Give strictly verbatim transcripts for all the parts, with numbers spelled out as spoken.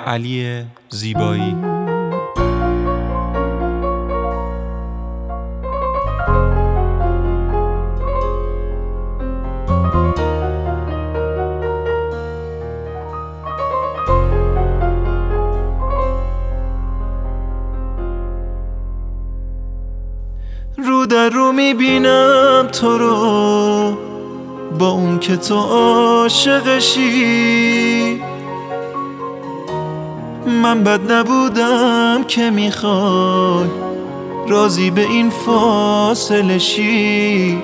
علی زیبایی. رو در رو میبینم تو رو با اون که تو عاشقشی. من بد نبودم که میخوای راضی به این فاصله شی.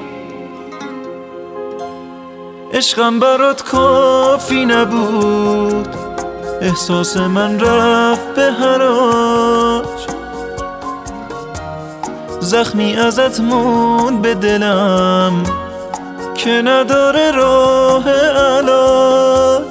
عشقم برات کافی نبود، احساس من رفت به حراج. زخمی ازت موند به دلم که نداره راه علاج.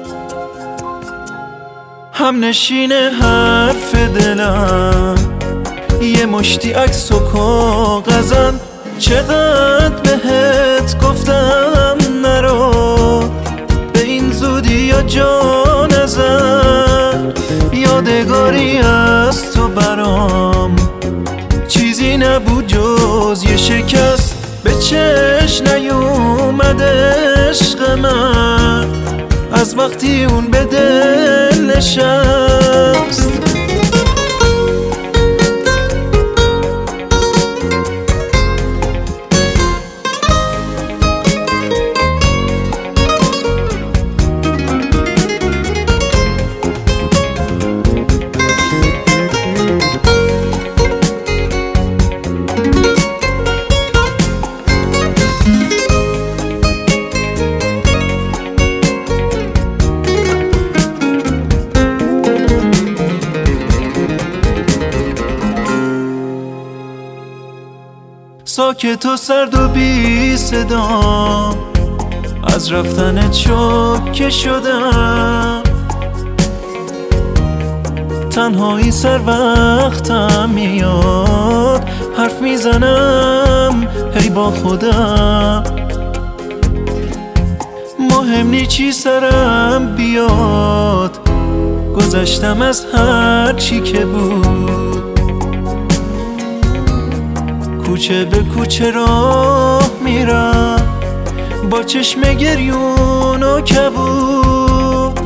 هم نشین حرف دلم یه مشتی عکس و کاغذن. چقدر بهت گفتم نرو به این زودی یا جا نزن. یادگاری از تو برام چیزی نبود جز یه شکست. به چش نیومد عشق من از وقتی اون به دل نشست. ساکت و سرد و بی صدا از رفتن چوکه شدم. تنهایی سر وقتم میاد، حرف میزنم هی با خودم. مهم نی چی سرم بیاد، گذشتم از هر چی که بود. کوچه به کوچه راه میرم با چشم گریون و کبود.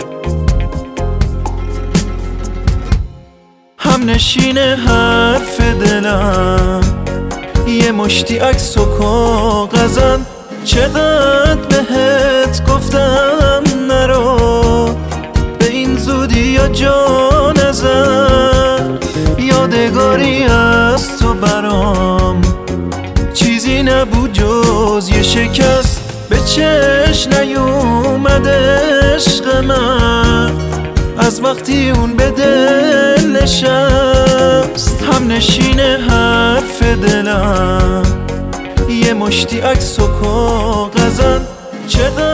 هم نشین حرف دلم یه مشتی عکس و کاغذن. چقدر بهت گفتم نرو به این زودی یا جا نزن. یادگاری از تو برام چیزی نبود جز یه شکست. به چش نیومد عشق من از وقتی اون به دل نشست. هم نشین حرف دلم یه مشتی عکس و کاغذن. چقدر